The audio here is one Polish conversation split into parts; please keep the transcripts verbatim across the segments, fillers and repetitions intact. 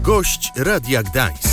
Gość Radia Gdańsk.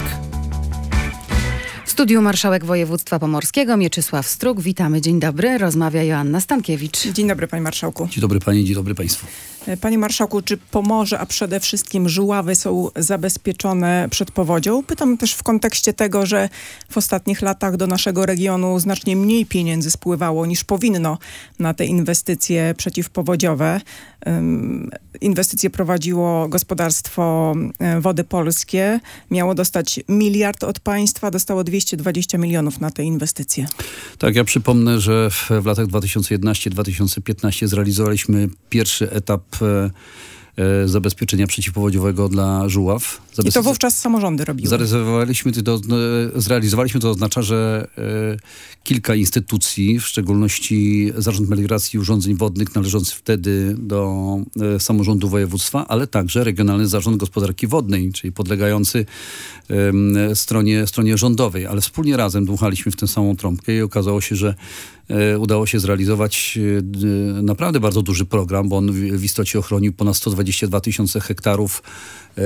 W studiu marszałek województwa pomorskiego Mieczysław Struk. Witamy, dzień dobry. Rozmawia Joanna Stankiewicz. Dzień dobry, panie marszałku. Dzień dobry panie, dzień dobry państwu. Panie marszałku, czy Pomorze, a przede wszystkim Żuławy są zabezpieczone przed powodzią? Pytam też w kontekście tego, że w ostatnich latach do naszego regionu znacznie mniej pieniędzy spływało niż powinno na te inwestycje przeciwpowodziowe. Um, inwestycje prowadziło gospodarstwo Wody Polskie. Miało dostać miliard od państwa, dostało dwieście dwadzieścia milionów na te inwestycje. Tak, ja przypomnę, że w, w latach dwa tysiące jedenastym do dwa tysiące piętnastego zrealizowaliśmy pierwszy etap e, e, zabezpieczenia przeciwpowodziowego dla Żuław. Zabez... I to wówczas samorządy robiły. Zrealizowaliśmy to, zrealizowaliśmy to oznacza, że e, kilka instytucji, w szczególności Zarząd Melioracji i Urządzeń Wodnych należący wtedy do e, samorządu województwa, ale także Regionalny Zarząd Gospodarki Wodnej, czyli podlegający e, stronie, stronie rządowej. Ale wspólnie razem dmuchaliśmy w tę samą trąbkę i okazało się, że e, udało się zrealizować e, naprawdę bardzo duży program, bo on w, w istocie ochronił ponad sto dwadzieścia dwa tysiące hektarów e,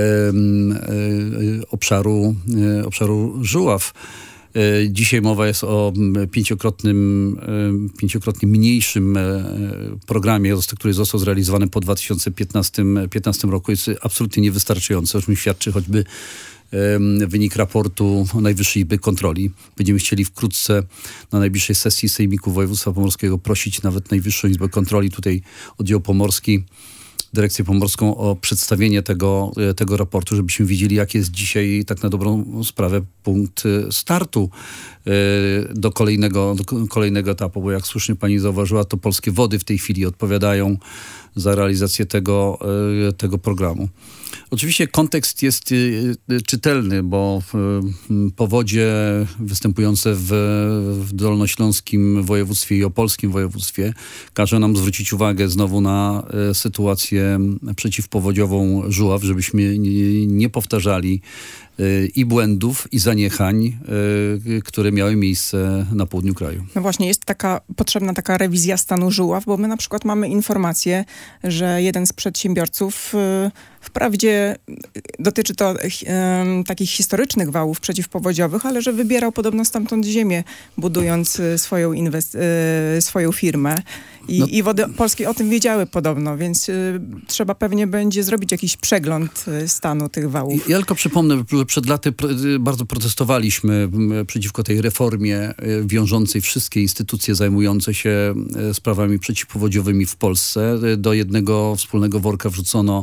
e, obszaru, e, obszaru Żuław. Dzisiaj mowa jest o pięciokrotnym, pięciokrotnie mniejszym programie, który został zrealizowany po dwa tysiące piętnastym roku. Jest absolutnie niewystarczający, o czym świadczy choćby wynik raportu Najwyższej Izby Kontroli. Będziemy chcieli wkrótce na najbliższej sesji Sejmiku Województwa Pomorskiego prosić nawet Najwyższą Izbę Kontroli, tutaj oddział pomorski, Dyrekcję Pomorską o przedstawienie tego, tego raportu, żebyśmy wiedzieli, jaki jest dzisiaj tak na dobrą sprawę punkt startu do kolejnego, do kolejnego etapu, bo jak słusznie pani zauważyła, to Polskie Wody w tej chwili odpowiadają za realizację tego, tego programu. Oczywiście kontekst jest czytelny, bo powodzie występujące w, w Dolnośląskim województwie i opolskim województwie każe nam zwrócić uwagę znowu na sytuację przeciwpowodziową Żuław, żebyśmy nie, nie powtarzali i błędów, i zaniechań, które miały miejsce na południu kraju. No właśnie, jest taka potrzebna taka rewizja stanu Żuław, bo my na przykład mamy informację, że jeden z przedsiębiorców, wprawdzie dotyczy to um, takich historycznych wałów przeciwpowodziowych, ale że wybierał podobno stamtąd ziemię, budując swoją, inwest- swoją firmę. I, no. i Wody Polskie o tym wiedziały podobno, więc y, trzeba pewnie będzie zrobić jakiś przegląd y, stanu tych wałów. Ja tylko przypomnę, przed laty pr- bardzo protestowaliśmy przeciwko tej reformie y, wiążącej wszystkie instytucje zajmujące się y, sprawami przeciwpowodziowymi w Polsce. Y, do jednego wspólnego worka wrzucono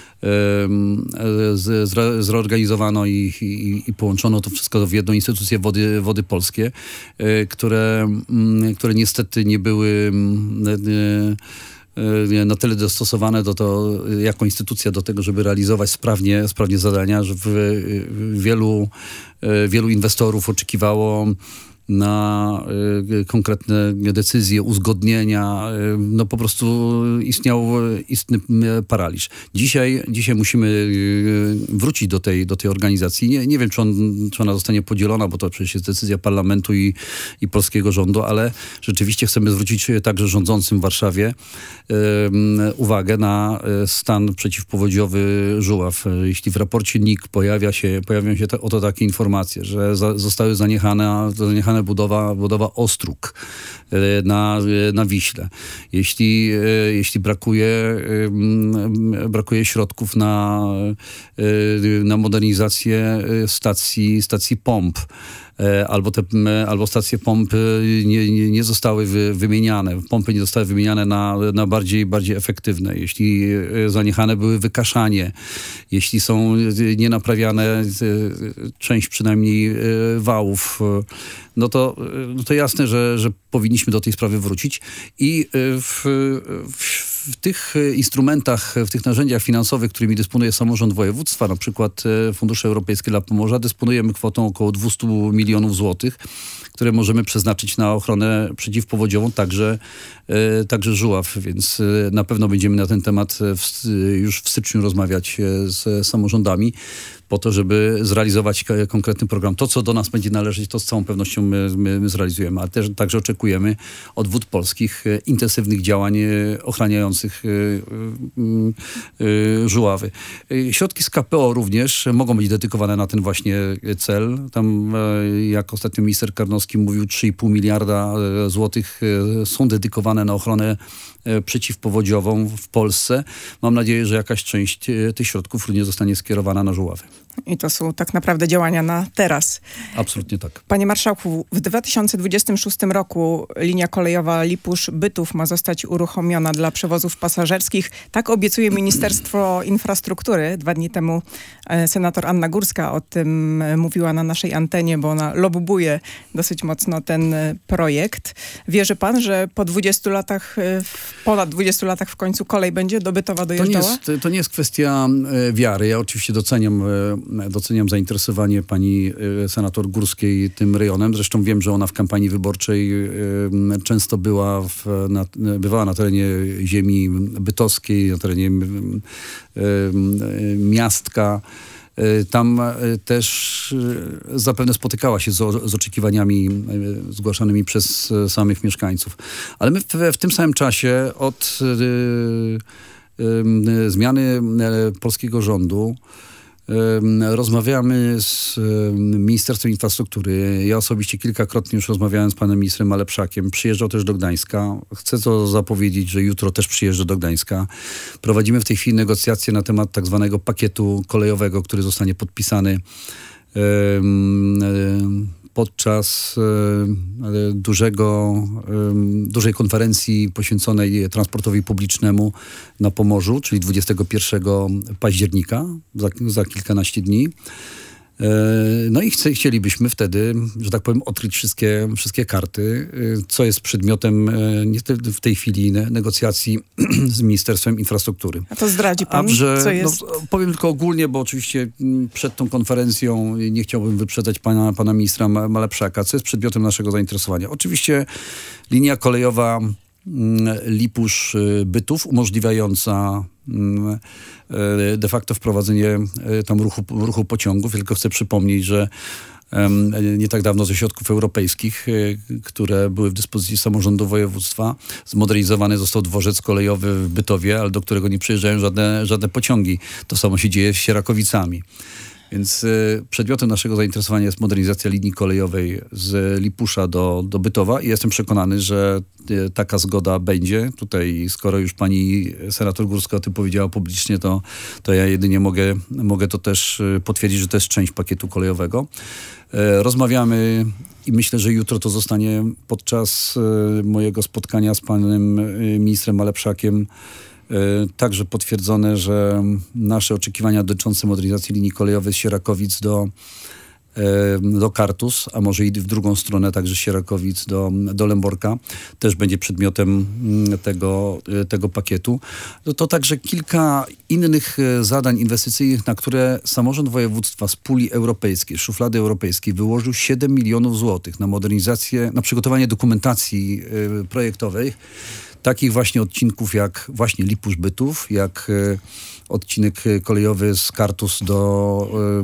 Z, zre, zreorganizowano i, i, i połączono to wszystko w jedną instytucję Wody, Wody Polskie, które, które niestety nie były na tyle dostosowane do to, jako instytucja do tego, żeby realizować sprawnie, sprawnie zadania, że w, wielu, wielu inwestorów oczekiwało na y, konkretne decyzje, uzgodnienia. Y, no po prostu istniał istny paraliż. Dzisiaj, dzisiaj musimy y, wrócić do tej, do tej organizacji. Nie, nie wiem, czy, on, czy ona zostanie podzielona, bo to przecież jest decyzja parlamentu i, i polskiego rządu, ale rzeczywiście chcemy zwrócić także rządzącym w Warszawie y, uwagę na stan przeciwpowodziowy Żuław. Jeśli w raporcie N I K pojawia się, pojawią się te, oto takie informacje, że za, zostały zaniechane, zaniechane budowa, budowa ostróg na, na Wiśle. Jeśli, jeśli brakuje, brakuje środków na, na modernizację stacji, stacji pomp, albo te, albo stacje pomp nie, nie, nie zostały wy, wymieniane. Pompy nie zostały wymieniane na, na bardziej, bardziej efektywne. Jeśli zaniechane były wykaszanie, jeśli są nienaprawiane część przynajmniej wałów, no to, no to jasne, że, że powinniśmy do tej sprawy wrócić i w, w w tych instrumentach, w tych narzędziach finansowych, którymi dysponuje samorząd województwa, na przykład Fundusze Europejskie dla Pomorza, dysponujemy kwotą około dwieście milionów złotych, które możemy przeznaczyć na ochronę przeciwpowodziową, także, także Żuław, więc na pewno będziemy na ten temat w, już w styczniu rozmawiać z samorządami. po to, żeby zrealizować k- konkretny program. To, co do nas będzie należeć, to z całą pewnością my, my, my zrealizujemy, ale też także oczekujemy od Wód Polskich e, intensywnych działań e, ochraniających e, e, żuławy. E, środki z K P O również mogą być dedykowane na ten właśnie cel. Tam, e, jak ostatnio minister Karnowski mówił, trzy i pół miliarda e, złotych e, są dedykowane na ochronę e, przeciwpowodziową w Polsce. Mam nadzieję, że jakaś część e, tych środków również zostanie skierowana na żuławy. I to są tak naprawdę działania na teraz. Absolutnie tak. Panie marszałku, w dwa tysiące dwudziestym szóstym roku linia kolejowa Lipusz-Bytów ma zostać uruchomiona dla przewozów pasażerskich. Tak obiecuje Ministerstwo Infrastruktury. Dwa dni temu e, senator Anna Górska o tym e, mówiła na naszej antenie, bo ona lobbuje dosyć mocno ten e, projekt. Wierzy pan, że po dwudziestu latach, e, ponad dwudziestu latach w końcu kolej będzie do Bytowa To nie dojeżdżała? jest, to nie jest kwestia e, wiary. Ja oczywiście doceniam, e, doceniam zainteresowanie pani e, senator Górskiej tym rejonem. Zresztą wiem, że ona w kampanii wyborczej e, często była w, na, bywała na terenie ziemi bytowskiej, na terenie e, e, miastka. E, Tam e, też e, zapewne spotykała się z, o- z oczekiwaniami e, zgłaszanymi przez e, samych mieszkańców. Ale my w, w tym samym czasie od e, e, zmiany e, polskiego rządu e, rozmawiamy z e, Ministerstwem Infrastruktury. Ja osobiście kilkakrotnie już rozmawiałem z panem ministrem Malepszakiem. Przyjeżdżał też do Gdańska. Chcę to zapowiedzieć, że jutro też przyjeżdżę do Gdańska. Prowadzimy w tej chwili negocjacje na temat tak zwanego pakietu kolejowego, który zostanie podpisany em, em, podczas e, dużego, em, dużej konferencji poświęconej transportowi publicznemu na Pomorzu, czyli dwudziestego pierwszego października, za, za kilkanaście dni. E, No i chce, chcielibyśmy wtedy, że tak powiem, odkryć wszystkie, wszystkie karty, e, co jest przedmiotem e, niestety w tej chwili ne- negocjacji z Ministerstwem Infrastruktury. A to zdradzi pan, A że, co jest? no, powiem tylko ogólnie, bo oczywiście mm, przed tą konferencją nie chciałbym wyprzedzać pana, pana ministra Ma- Malepszaka, co jest przedmiotem naszego zainteresowania. Oczywiście linia kolejowa mm, Lipusz-Bytów umożliwiająca mm, e, de facto wprowadzenie e, tam ruchu, ruchu pociągów. Tylko chcę przypomnieć, że em, nie tak dawno ze środków europejskich, e, które były w dyspozycji samorządu województwa, zmodernizowany został dworzec kolejowy w Bytowie, ale do którego nie przyjeżdżają żadne, żadne pociągi. To samo się dzieje z Sierakowicami. Więc y, przedmiotem naszego zainteresowania jest modernizacja linii kolejowej z Lipusza do, do Bytowa i jestem przekonany, że y, taka zgoda będzie. Tutaj, skoro już pani senator Górska o tym powiedziała publicznie, to, to ja jedynie mogę, mogę to też y, potwierdzić, że to jest część pakietu kolejowego. Y, rozmawiamy i myślę, że jutro to zostanie podczas y, mojego spotkania z panem y, ministrem Malepszakiem także potwierdzone, że nasze oczekiwania dotyczące modernizacji linii kolejowej z Sierakowic do, do Kartus, a może i w drugą stronę, także z Sierakowic do, do Lęborka, też będzie przedmiotem tego, tego pakietu. No to także kilka innych zadań inwestycyjnych, na które samorząd województwa z puli europejskiej, szuflady europejskiej wyłożył siedem milionów złotych na modernizację, na przygotowanie dokumentacji projektowej, takich właśnie odcinków jak właśnie Lipusz-Bytów, jak e, odcinek kolejowy z Kartus do, e,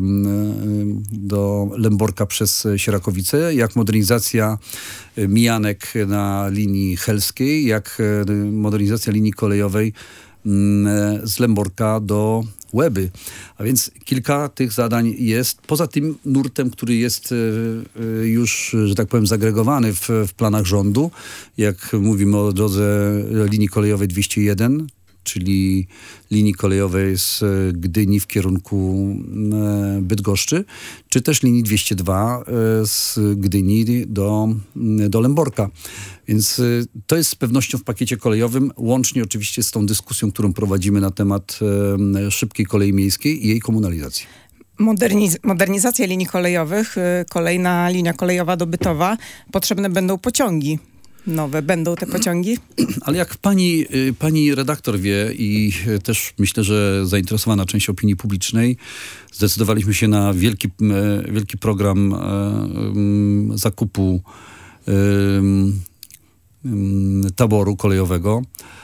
do Lęborka przez Sierakowice, jak modernizacja mijanek na linii helskiej, jak e, modernizacja linii kolejowej m, z Lęborka do Łeby. A więc kilka tych zadań jest, poza tym nurtem, który jest e, już, że tak powiem, zagregowany w, w planach rządu, jak mówimy o drodze linii kolejowej dwieście jeden, czyli linii kolejowej z Gdyni w kierunku e, Bydgoszczy, czy też linii dwieście dwa e, z Gdyni do, do Lęborka. Więc e, to jest z pewnością w pakiecie kolejowym, łącznie oczywiście z tą dyskusją, którą prowadzimy na temat e, szybkiej kolei miejskiej i jej komunalizacji. Moderniz- modernizacja linii kolejowych, y, kolejna linia kolejowa do Bytowa, potrzebne będą pociągi nowe. Będą te pociągi? Ale jak pani, y, pani redaktor wie i y, też myślę, że zainteresowana część opinii publicznej, zdecydowaliśmy się na wielki, y, wielki program y, y, zakupu y, y, taboru kolejowego.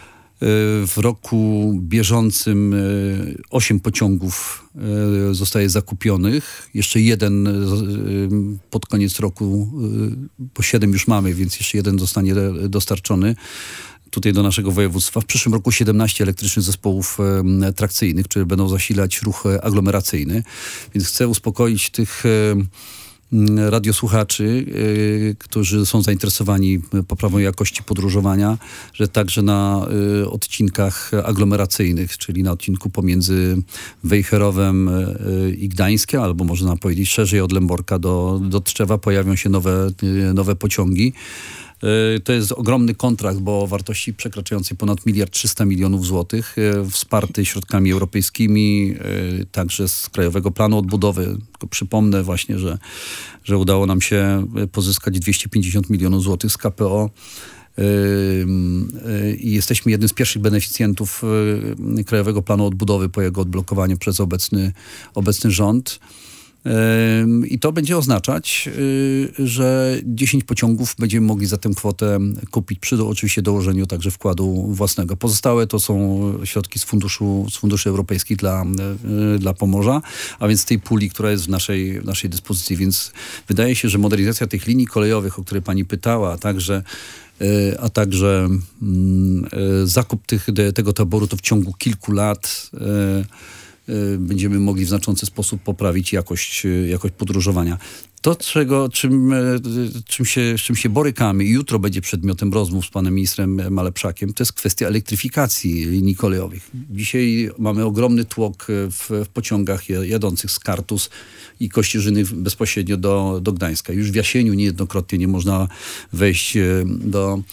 W roku bieżącym osiem pociągów zostaje zakupionych. Jeszcze jeden pod koniec roku, bo siedem już mamy, więc jeszcze jeden zostanie dostarczony tutaj do naszego województwa. W przyszłym roku siedemnaście elektrycznych zespołów trakcyjnych, które będą zasilać ruch aglomeracyjny. Więc chcę uspokoić tych radiosłuchaczy, y, którzy są zainteresowani poprawą jakości podróżowania, że także na y, odcinkach aglomeracyjnych, czyli na odcinku pomiędzy Wejherowem y, i Gdańskiem, albo można powiedzieć szerzej od Lęborka do, do Tczewa, pojawią się nowe, y, nowe pociągi. To jest ogromny kontrakt, bo o wartości przekraczającej ponad miliard trzysta milionów złotych, wsparty środkami europejskimi, także z Krajowego Planu Odbudowy. Tylko przypomnę właśnie, że, że udało nam się pozyskać dwieście pięćdziesiąt milionów złotych z K P O. I jesteśmy jednym z pierwszych beneficjentów Krajowego Planu Odbudowy po jego odblokowaniu przez obecny, obecny rząd. I to będzie oznaczać, że dziesięć pociągów będziemy mogli za tę kwotę kupić przy oczywiście dołożeniu także wkładu własnego. Pozostałe to są środki z funduszu, z funduszy europejskich dla, dla Pomorza, a więc tej puli, która jest w naszej, w naszej dyspozycji. Więc wydaje się, że modernizacja tych linii kolejowych, o które pani pytała, a także a także zakup tych, tego taboru to w ciągu kilku lat będziemy mogli w znaczący sposób poprawić jakość, jakość podróżowania. To, czego, czym, czym, się, z czym się borykamy i jutro będzie przedmiotem rozmów z panem ministrem Malepszakiem, to jest kwestia elektryfikacji linii kolejowych. Dzisiaj mamy ogromny tłok w, w pociągach jadących z Kartus i Kościerzyny bezpośrednio do, do Gdańska. Już w Jasieniu niejednokrotnie nie można wejść do,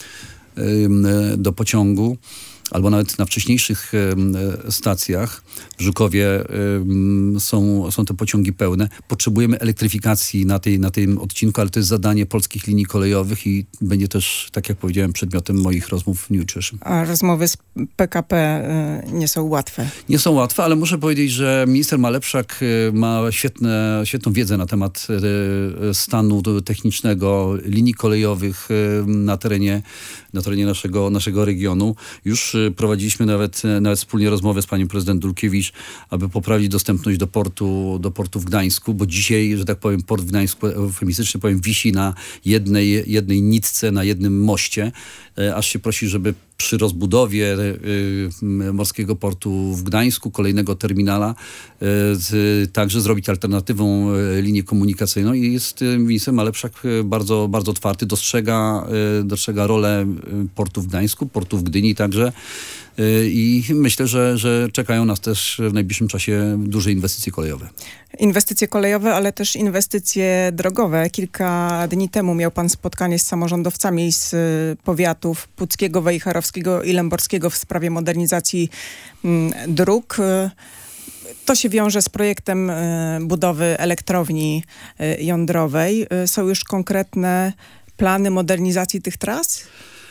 do pociągu. Albo nawet na wcześniejszych e, stacjach w Żukowie e, są, są te pociągi pełne. Potrzebujemy elektryfikacji na, tej, na tym odcinku, ale to jest zadanie polskich linii kolejowych i będzie też, tak jak powiedziałem, przedmiotem moich rozmów w dniu jutrzejszym. A rozmowy z P K P y, nie są łatwe? Nie są łatwe, ale muszę powiedzieć, że minister Malepszak ma świetne, świetną wiedzę na temat e, stanu technicznego linii kolejowych e, na terenie, na terenie naszego, naszego regionu. Już prowadziliśmy nawet, nawet wspólnie rozmowę z panią prezydent Dulkiewicz, aby poprawić dostępność do portu, do portu w Gdańsku, bo dzisiaj, że tak powiem, port w Gdańsku, eufemistycznie powiem, wisi na jednej, jednej nitce, na jednym moście, aż się prosi, żeby przy rozbudowie y, morskiego portu w Gdańsku, kolejnego terminala, y, y, także zrobić alternatywną y, linię komunikacyjną i jest y, minister Malepszak y, bardzo, bardzo otwarty, dostrzega, y, dostrzega rolę y, portu w Gdańsku, portu w Gdyni także y, i myślę, że, że czekają nas też w najbliższym czasie duże inwestycje kolejowe. Inwestycje kolejowe, ale też inwestycje drogowe. Kilka dni temu miał pan spotkanie z samorządowcami z powiatów puckiego, wejherowskiego i lęborskiego w sprawie modernizacji m, dróg. To się wiąże z projektem y, budowy elektrowni y, jądrowej. Y, są już konkretne plany modernizacji tych tras?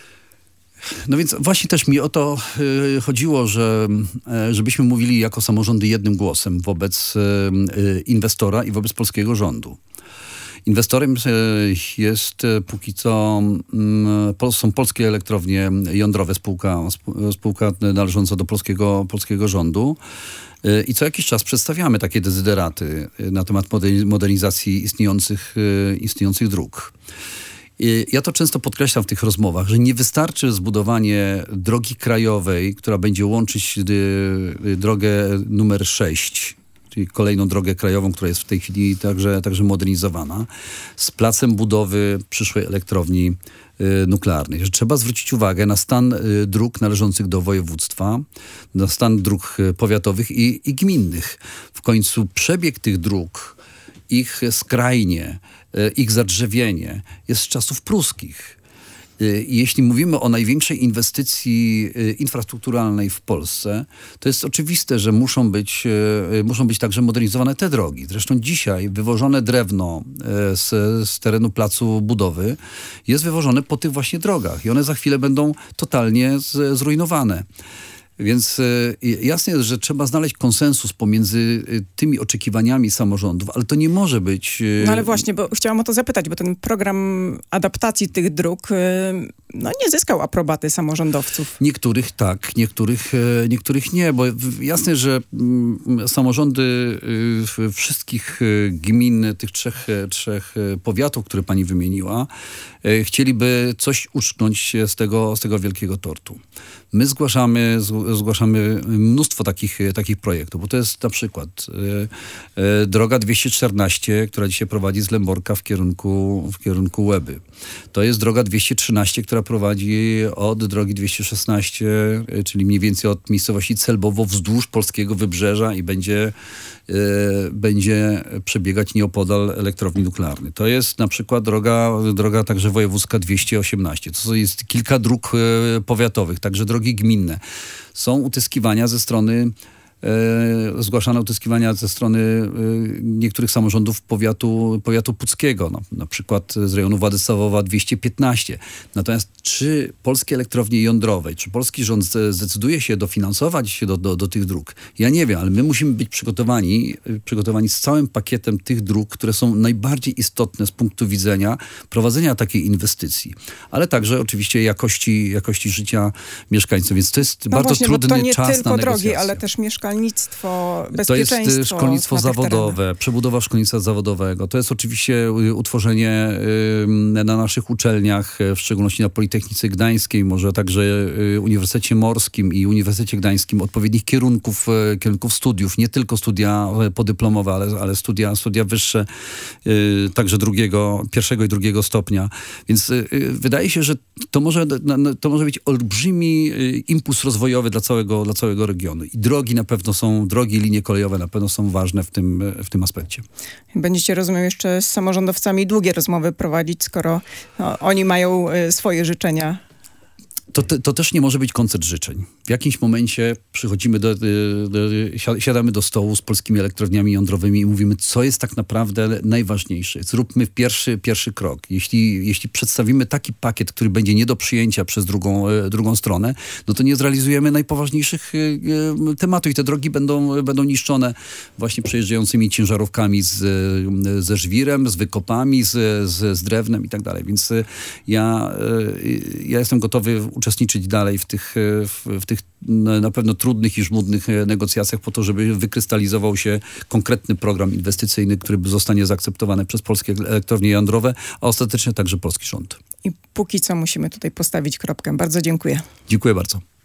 No więc właśnie też mi o to y, chodziło, że y, żebyśmy mówili jako samorządy jednym głosem wobec y, inwestora i wobec polskiego rządu. Inwestorem jest póki co, są polskie elektrownie jądrowe, spółka, spółka należąca do polskiego, polskiego rządu. I co jakiś czas przedstawiamy takie dezyderaty na temat modernizacji istniejących, istniejących dróg. Ja to często podkreślam w tych rozmowach, że nie wystarczy zbudowanie drogi krajowej, która będzie łączyć drogę numer sześć, czyli kolejną drogę krajową, która jest w tej chwili także, także modernizowana, z placem budowy przyszłej elektrowni y, nuklearnej. Że trzeba zwrócić uwagę na stan y, dróg należących do województwa, na stan dróg y, powiatowych i, i gminnych. W końcu przebieg tych dróg, ich skrajnie, y, ich zadrzewienie jest z czasów pruskich. Jeśli mówimy o największej inwestycji infrastrukturalnej w Polsce, to jest oczywiste, że muszą być, muszą być także modernizowane te drogi. Zresztą dzisiaj wywożone drewno z, z terenu placu budowy jest wywożone po tych właśnie drogach i one za chwilę będą totalnie z, zrujnowane. Więc jasne jest, że trzeba znaleźć konsensus pomiędzy tymi oczekiwaniami samorządów, ale to nie może być... No ale właśnie, bo chciałam o to zapytać, bo ten program adaptacji tych dróg no, nie zyskał aprobaty samorządowców. Niektórych tak, niektórych, niektórych nie, bo jasne, że samorządy wszystkich gmin, tych trzech, trzech powiatów, które pani wymieniła, chcieliby coś uczknąć z tego, z tego wielkiego tortu. My zgłaszamy, zgłaszamy mnóstwo takich, takich projektów, bo to jest na przykład e, e, droga dwieście czternaście, która dzisiaj prowadzi z Lęborka w kierunku, w kierunku Łeby. To jest droga dwieście trzynaście, która prowadzi od drogi dwieście szesnaście, e, czyli mniej więcej od miejscowości Celbowo wzdłuż polskiego wybrzeża i będzie, e, będzie przebiegać nieopodal elektrowni nuklearnej. To jest na przykład droga, droga także wojewódzka dwieście osiemnaście. To jest kilka dróg e, powiatowych, także drogi gminne. Są utyskiwania ze strony, e, zgłaszane utyskiwania ze strony e, niektórych samorządów powiatu, powiatu puckiego, no, na przykład z rejonu Władysławowa dwieście piętnaście. Natomiast czy polskie elektrownie jądrowe, czy polski rząd zdecyduje się dofinansować się do, do, do tych dróg? Ja nie wiem, ale my musimy być przygotowani, przygotowani z całym pakietem tych dróg, które są najbardziej istotne z punktu widzenia prowadzenia takiej inwestycji, ale także oczywiście jakości, jakości życia mieszkańców. Więc to jest no bardzo właśnie, trudny bo to nie czas tylko na drogi, negocjacje. ale też mieszkalnictwo, To bezpieczeństwo. jest szkolnictwo na tych zawodowe, terenach. przebudowa szkolnictwa zawodowego. To jest oczywiście utworzenie y, na naszych uczelniach, w szczególności na Politechnice Gdańskiej, może także y, Uniwersytecie Morskim i Uniwersytecie Gdańskim odpowiednich kierunków, y, kierunków studiów, nie tylko studia podyplomowe, ale, ale studia, studia wyższe, y, także drugiego, pierwszego i drugiego stopnia. Więc y, wydaje się, że to może, to może być olbrzymi y, impuls rozwojowy dla całego, dla całego regionu. I drogi na pewno są, drogi, linie kolejowe na pewno są ważne w tym, w tym aspekcie. Będziecie, rozumiem, jeszcze z samorządowcami długie rozmowy prowadzić, skoro no, oni mają y, swoje życzenia. To, to, to też nie może być koncert życzeń. W jakimś momencie przychodzimy do, do, do, siadamy do stołu z polskimi elektrowniami jądrowymi i mówimy, co jest tak naprawdę najważniejsze. Zróbmy pierwszy, pierwszy krok. Jeśli, jeśli przedstawimy taki pakiet, który będzie nie do przyjęcia przez drugą, drugą stronę, no to nie zrealizujemy najpoważniejszych tematów i te drogi będą, będą niszczone właśnie przejeżdżającymi ciężarówkami z, ze żwirem, z wykopami, z, z, z drewnem i tak dalej. Więc ja, ja jestem gotowy uczestniczyć dalej w tych, w, w tych na pewno trudnych i żmudnych negocjacjach po to, żeby wykrystalizował się konkretny program inwestycyjny, który zostanie zaakceptowany przez polskie elektrownie jądrowe, a ostatecznie także polski rząd. I póki co musimy tutaj postawić kropkę. Bardzo dziękuję. Dziękuję bardzo.